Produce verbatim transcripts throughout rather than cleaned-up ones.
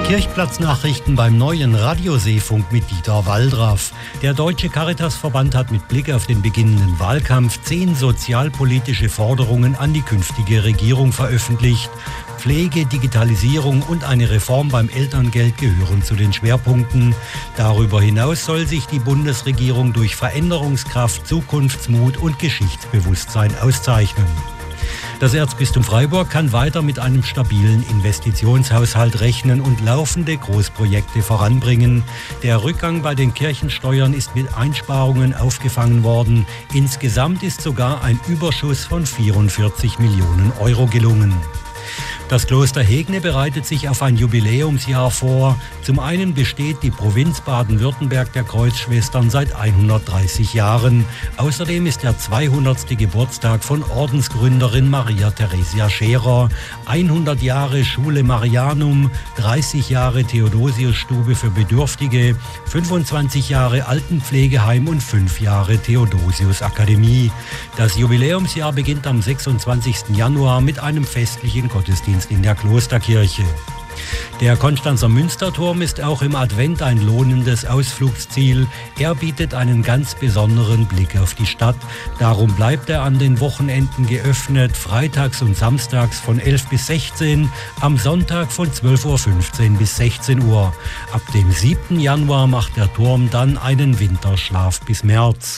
Kirchplatznachrichten beim neuen Radioseefunk mit Dieter Waldraff. Der Deutsche Caritasverband hat mit Blick auf den beginnenden Wahlkampf zehn sozialpolitische Forderungen an die künftige Regierung veröffentlicht. Pflege, Digitalisierung und eine Reform beim Elterngeld gehören zu den Schwerpunkten. Darüber hinaus soll sich die Bundesregierung durch Veränderungskraft, Zukunftsmut und Geschichtsbewusstsein auszeichnen. Das Erzbistum Freiburg kann weiter mit einem stabilen Investitionshaushalt rechnen und laufende Großprojekte voranbringen. Der Rückgang bei den Kirchensteuern ist mit Einsparungen aufgefangen worden. Insgesamt ist sogar ein Überschuss von vierundvierzig Millionen Euro gelungen. Das Kloster Hegne bereitet sich auf ein Jubiläumsjahr vor. Zum einen besteht die Provinz Baden-Württemberg der Kreuzschwestern seit hundertdreißig Jahren. Außerdem ist der zweihundertste Geburtstag von Ordensgründerin Maria Theresia Scherer, hundert Jahre Schule Marianum, dreißig Jahre Theodosiusstube für Bedürftige, fünfundzwanzig Jahre Altenpflegeheim und fünf Jahre Theodosius-Akademie. Das Jubiläumsjahr beginnt am sechsundzwanzigsten Januar mit einem festlichen Gottesdienst in der Klosterkirche. Der Konstanzer Münsterturm ist auch im Advent ein lohnendes Ausflugsziel. Er bietet einen ganz besonderen Blick auf die Stadt. Darum bleibt er an den Wochenenden geöffnet, freitags und samstags von elf bis sechzehn, am Sonntag von zwölf Uhr fünfzehn bis sechzehn Uhr. Ab dem siebten Januar macht der Turm dann einen Winterschlaf bis März.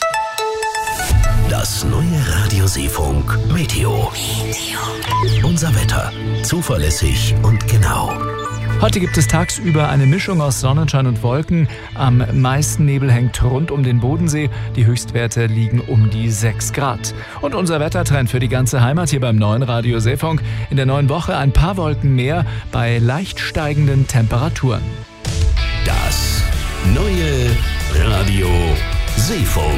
Das neue Radioseefunk Meteo. Meteo. Unser Wetter. Zuverlässig und genau. Heute gibt es tagsüber eine Mischung aus Sonnenschein und Wolken. Am meisten Nebel hängt rund um den Bodensee. Die Höchstwerte liegen um die sechs Grad. Und unser Wettertrend für die ganze Heimat hier beim neuen Radio Seefunk. In der neuen Woche ein paar Wolken mehr bei leicht steigenden Temperaturen. Das neue Radio Seefunk.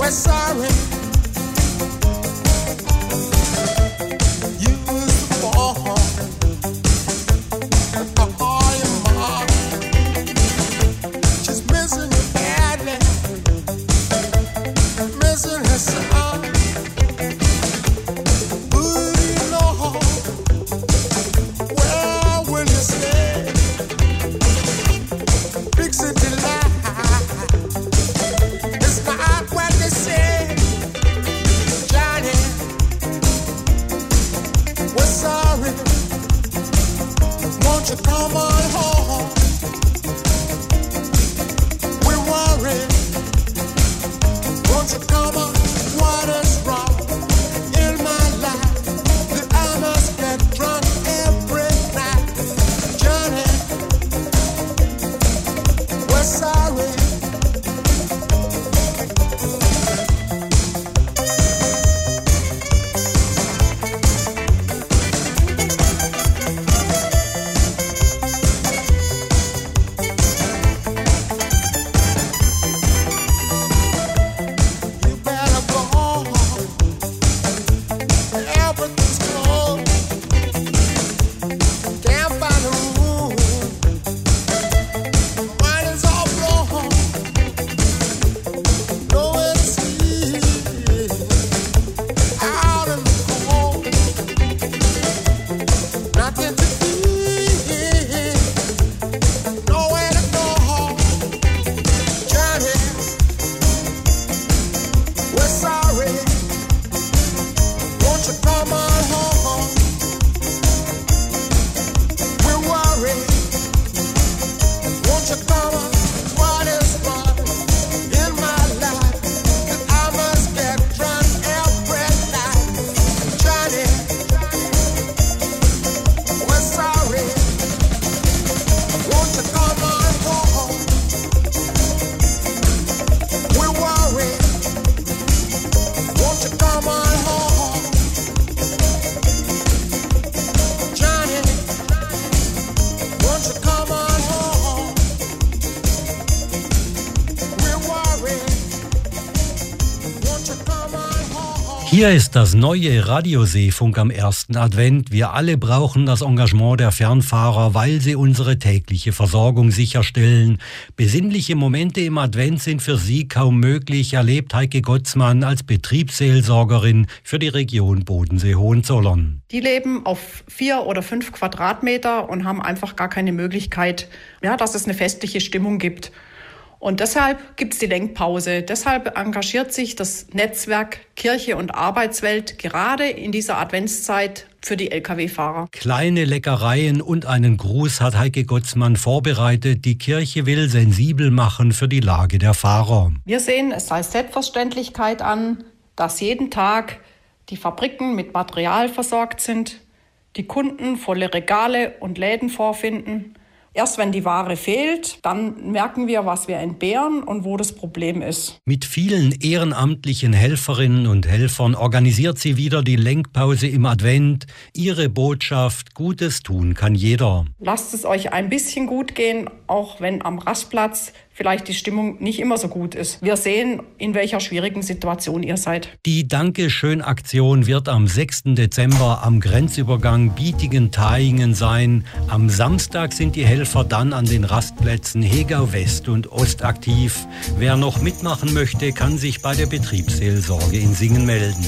Hier ist das neue Radioseefunk am ersten Advent. Wir alle brauchen das Engagement der Fernfahrer, weil sie unsere tägliche Versorgung sicherstellen. Besinnliche Momente im Advent sind für sie kaum möglich, erlebt Heike Gottsmann als Betriebsseelsorgerin für die Region Bodensee-Hohenzollern. Die leben auf vier oder fünf Quadratmeter und haben einfach gar keine Möglichkeit, ja, dass es eine festliche Stimmung gibt. Und deshalb gibt es die Denkpause. Deshalb engagiert sich das Netzwerk Kirche und Arbeitswelt gerade in dieser Adventszeit für die L K W-Fahrer. Kleine Leckereien und einen Gruß hat Heike Gottsmann vorbereitet. Die Kirche will sensibel machen für die Lage der Fahrer. Wir sehen es als Selbstverständlichkeit an, dass jeden Tag die Fabriken mit Material versorgt sind, die Kunden volle Regale und Läden vorfinden. Erst wenn die Ware fehlt, dann merken wir, was wir entbehren und wo das Problem ist. Mit vielen ehrenamtlichen Helferinnen und Helfern organisiert sie wieder die Lenkpause im Advent. Ihre Botschaft: Gutes tun kann jeder. Lasst es euch ein bisschen gut gehen, auch wenn am Rastplatz vielleicht die Stimmung nicht immer so gut ist. Wir sehen, in welcher schwierigen Situation ihr seid. Die Dankeschön-Aktion wird am sechsten Dezember am Grenzübergang Bietingen-Tahingen sein. Am Samstag sind die Helfer dann an den Rastplätzen Hegau West und Ost aktiv. Wer noch mitmachen möchte, kann sich bei der Betriebsseelsorge in Singen melden.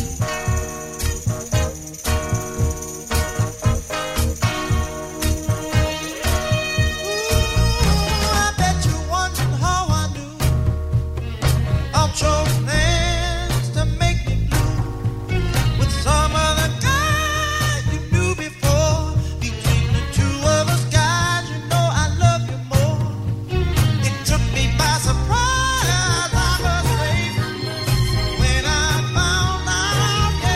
Surprise, I was safe when I found out.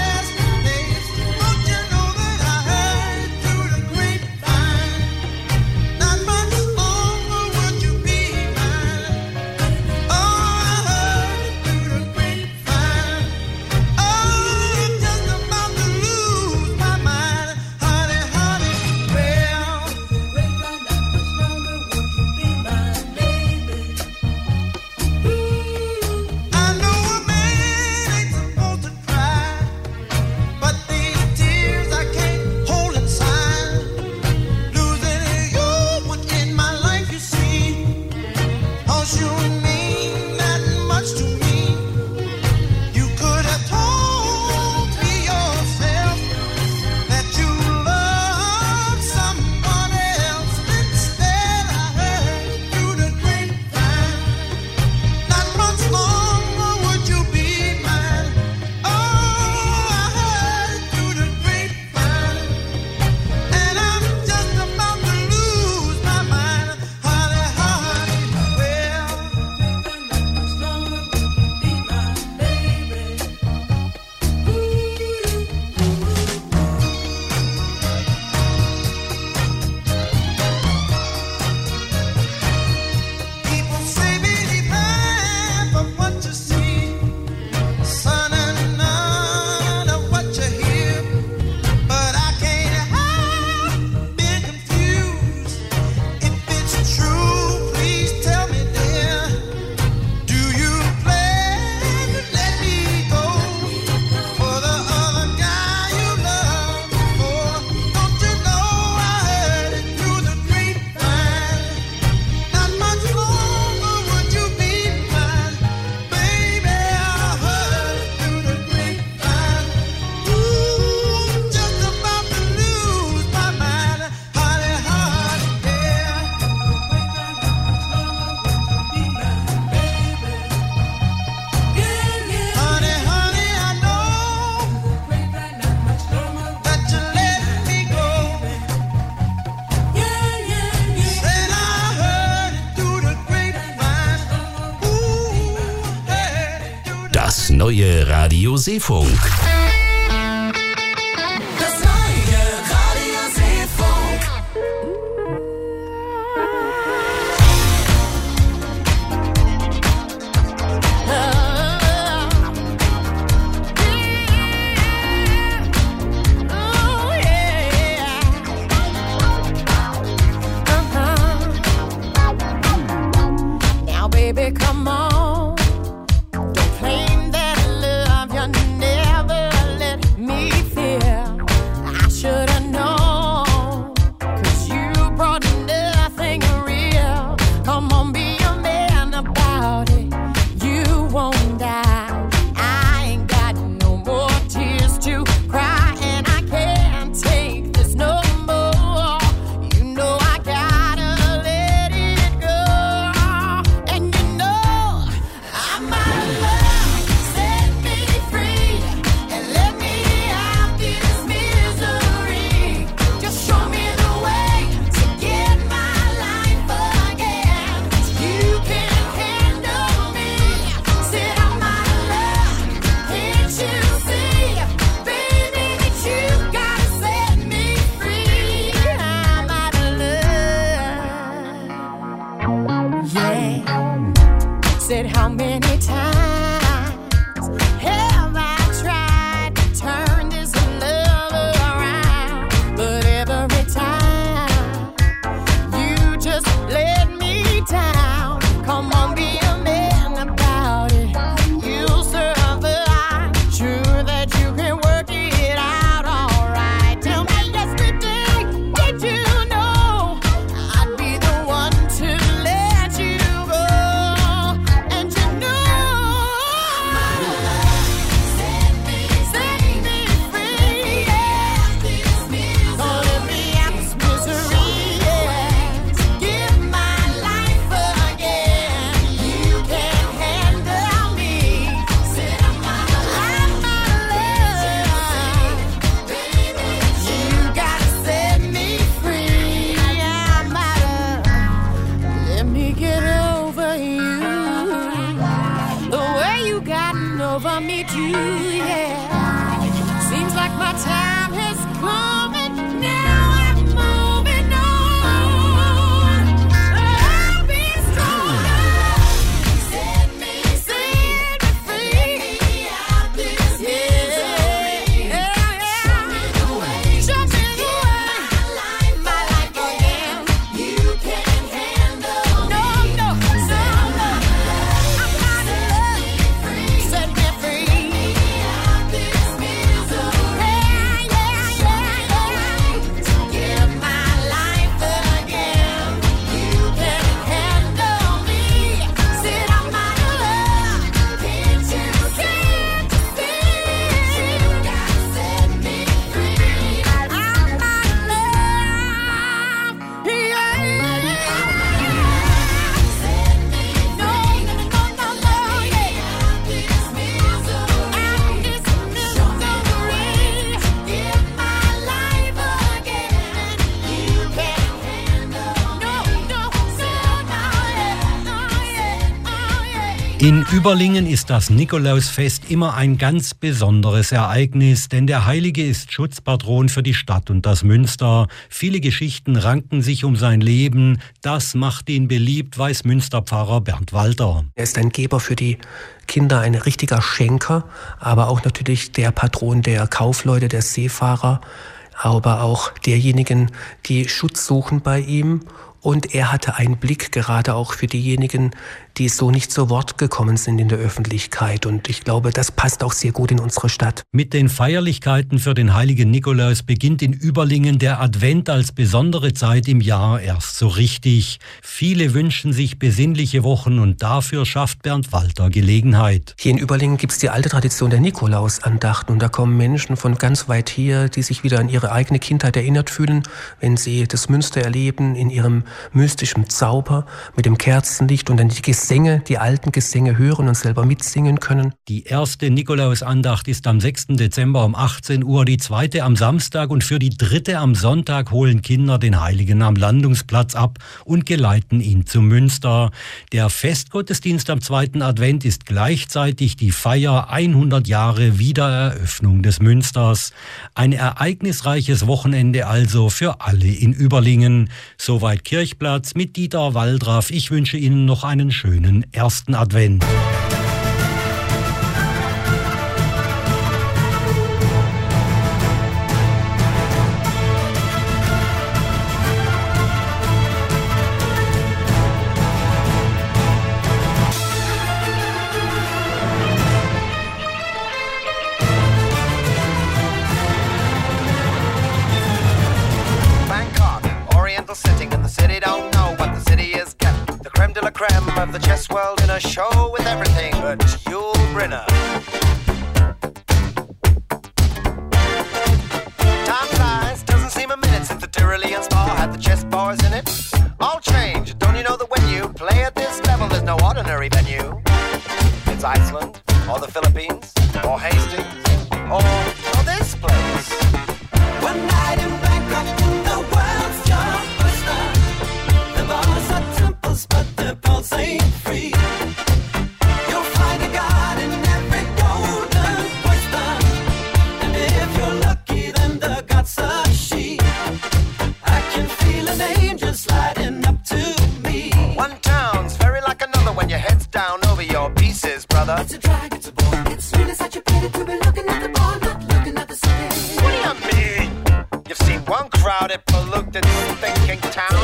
Das neue Radio Seefunk. Das neue Radio Seefunk. Oh, yeah. Uh-huh. Now, baby, come on. In Überlingen ist das Nikolausfest immer ein ganz besonderes Ereignis, denn der Heilige ist Schutzpatron für die Stadt und das Münster. Viele Geschichten ranken sich um sein Leben. Das macht ihn beliebt, weiß Münsterpfarrer Bernd Walter. Er ist ein Geber für die Kinder, ein richtiger Schenker, aber auch natürlich der Patron der Kaufleute, der Seefahrer, aber auch derjenigen, die Schutz suchen bei ihm. Und er hatte einen Blick gerade auch für diejenigen, die so nicht zu Wort gekommen sind in der Öffentlichkeit. Und ich glaube, das passt auch sehr gut in unsere Stadt. Mit den Feierlichkeiten für den heiligen Nikolaus beginnt in Überlingen der Advent als besondere Zeit im Jahr erst so richtig. Viele wünschen sich besinnliche Wochen und dafür schafft Bernd Walter Gelegenheit. Hier in Überlingen gibt es die alte Tradition der Nikolausandachten. Und da kommen Menschen von ganz weit her, die sich wieder an ihre eigene Kindheit erinnert fühlen, wenn sie das Münster erleben in ihrem mystischen Zauber mit dem Kerzenlicht und dann die Gesänge, die alten Gesänge hören und selber mitsingen können. Die erste Nikolausandacht ist am sechsten Dezember um achtzehn Uhr, die zweite am Samstag und für die dritte am Sonntag holen Kinder den Heiligen am Landungsplatz ab und geleiten ihn zum Münster. Der Festgottesdienst am zweiten Advent ist gleichzeitig die Feier hundert Jahre Wiedereröffnung des Münsters. Ein ereignisreiches Wochenende also für alle in Überlingen. Soweit Kirchplatz mit Dieter Waldraff. Ich wünsche Ihnen noch einen schönen ersten Advent. Of the chess world in a show with everything but Yul Brynner. Time flies, doesn't seem a minute since the Tyrolean Spa had the chess bars in it. All change, don't you know that when you play at this level, there's no ordinary venue? It's Iceland, or the Philippines, or Hastings, or, or this place. One night in Bangkok, the world's your oyster. The bars are temples, but the pulse ain't free. You'll find a god in every golden oyster, and if you're lucky, then the god's a she. I can feel an angel sliding up to me. One town's very like another when your head's down over your pieces, brother. It's a drag, it's a bore. It's really such a pity to be looking at the bar, not looking at the city. What do you mean? You've seen one crowded, polluted, thinking town.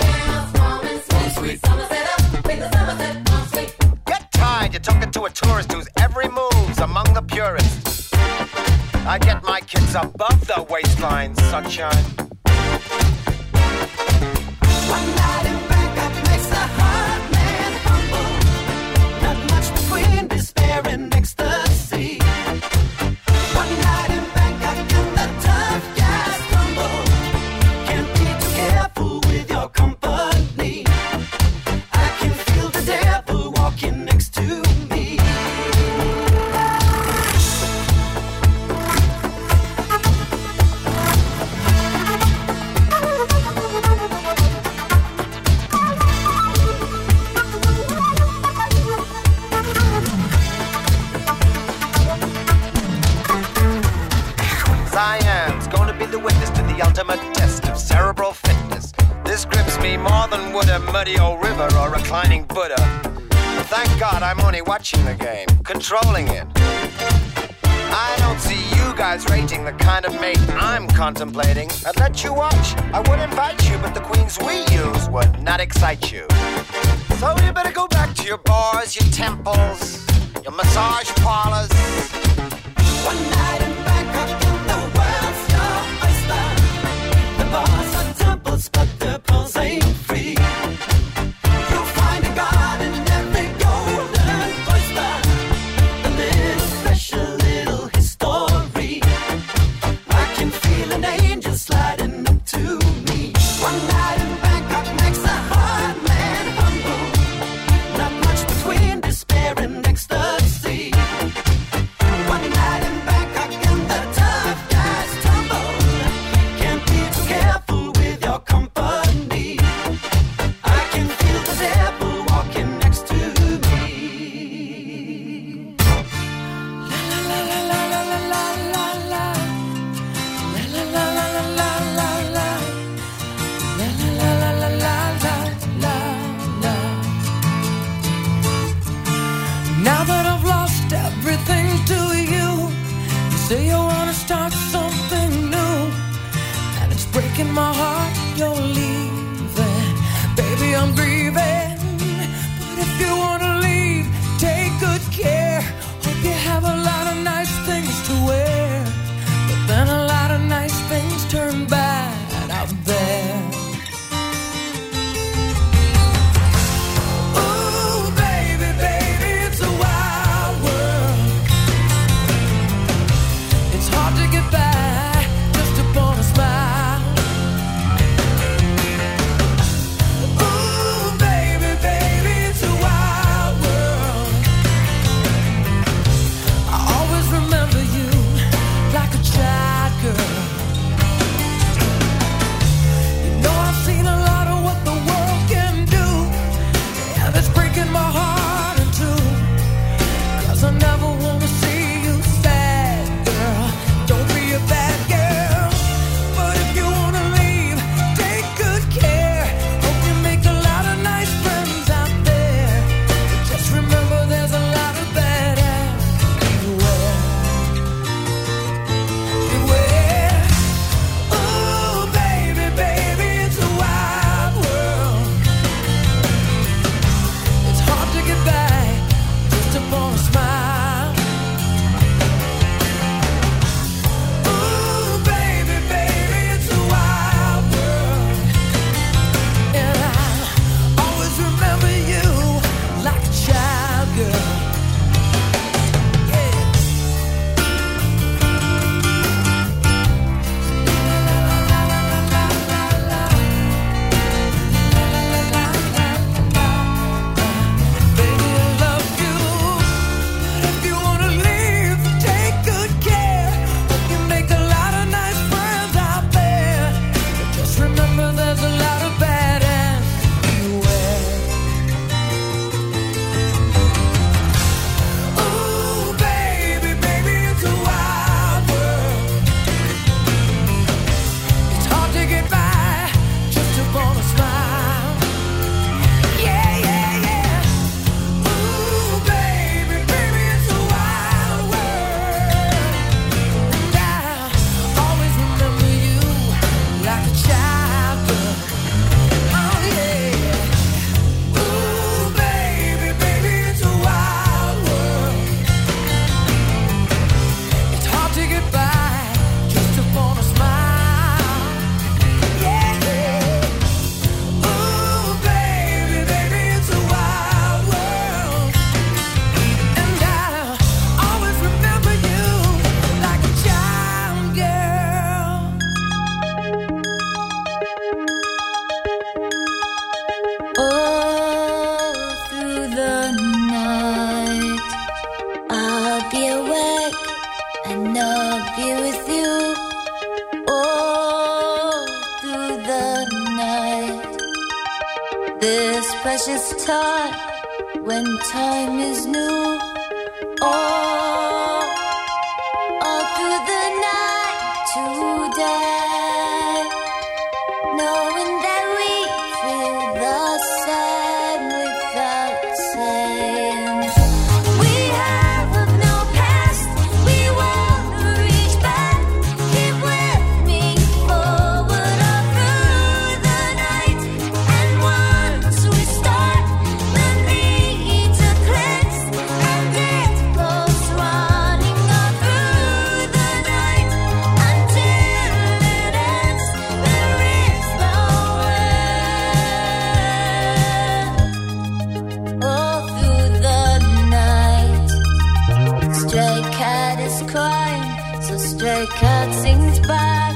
Get tired, you're talking to a tourist whose every move's among the purists. I get my kids above the waistline, sunshine. One night in Bangkok makes the heart man humble. Not much between despair and ecstasy. One night in Bangkok and the tough guys tumble. Can't be too careful with your company. I can feel the devil walking next to me. Siam's gonna be the witness to the ultimate test of cerebral fitness. This grips me more than would a muddy old river or reclining Buddha. But thank God I'm only watching the game, controlling it. I don't see you guys rating the kind of mate I'm contemplating. I'd let you watch, I would invite you, but the queens we use would not excite you. So you better go back to your bars, your temples, your massage parlors. One night in Bangkok and the world's your oyster. The bars are temples, but the pulse ain't free. You'll find a god in every golden oyster. A little special little history. I can feel an angel sliding up to me. One night in Bangkok makes a hard man humble. Not much between despair and ecstasy. One night in Bangkok and the tough guys tumble. Can't be too careful with your company. I can feel the devil walking next to me. La la la la la la la la la. La la la la la la la la. La la la la la la la la. Now that I've lost everything to you, you say you wanna start something new, and it's breaking my heart you're leaving. Baby, I'm grieving, but if you wanna leave, take good care. Hope you have a lot of nice things to wear, but then a lot of nice things turn bad out there. Ooh, baby, baby, it's a wild world. It's hard to get by just upon a smile. precious time when time is new. Oh, all through the night today, knowing that we feel the same without saying. We have no past, we wanna reach back. Keep with me forward all through the night. And once we start, the need to cleanse, and it goes running all through the night until it ends. There is no end. All through the night, stray cat is crying, so stray cat sings back.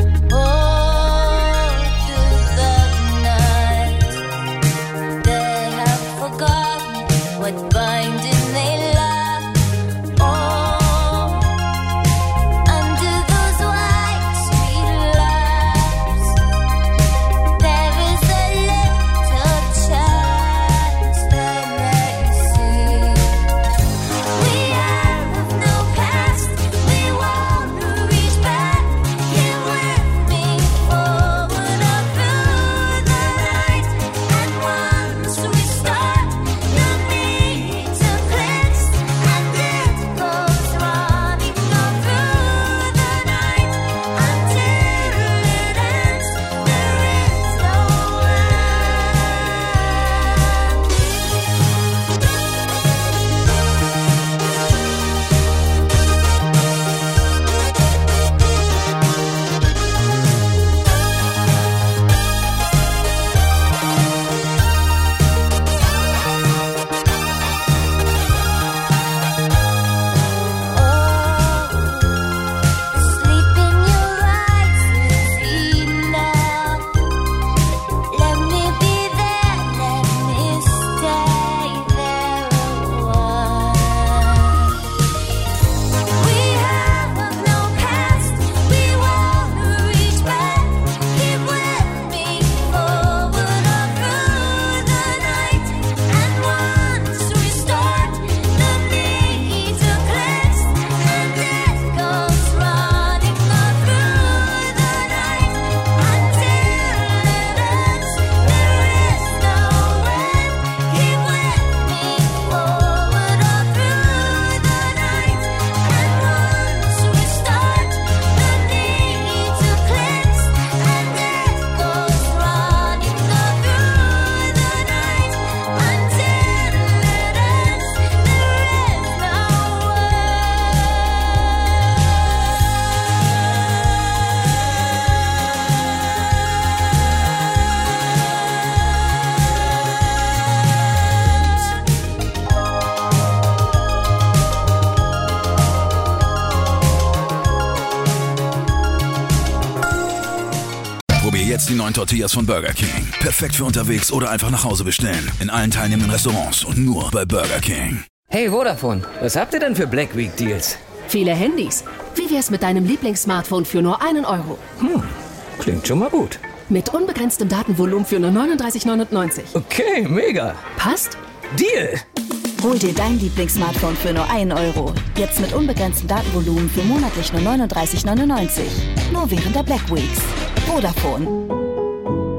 All through the night, they have forgotten what binding they lack. Oh, under those white street lamps, there is a little chance they may see. We have no past, we wanna reach back. Here with me forward all through the night. And once we start, no need to cleanse, and it goes running all through the night until it ends. There is no sleep in your eyes is enough. Let me be there, let me stay there a while. We have no past, we wanna reach back. Keep with me forward all through the night. And once we start, the need to cleanse, and it goes running all through the night until it ends. There is no end. Keep with me forward all through the night. And once we start, the need to cleanse, and it goes running all through the night until it ends. Probier jetzt die neuen Tortillas von Burger King. Perfekt für unterwegs oder einfach nach Hause bestellen. In allen teilnehmenden Restaurants und nur bei Burger King. Hey Vodafone, was habt ihr denn für Black Week Deals? Viele Handys. Wie wär's mit deinem Lieblingssmartphone für nur einen Euro? Hm, klingt schon mal gut. Mit unbegrenztem Datenvolumen für nur neununddreißig neunundneunzig. Okay, mega. Passt? Deal! Hol dir dein Lieblingssmartphone für nur einen Euro. Jetzt mit unbegrenztem Datenvolumen für monatlich nur neununddreißig neunundneunzig. Nur während der Black Weeks. Vodafone.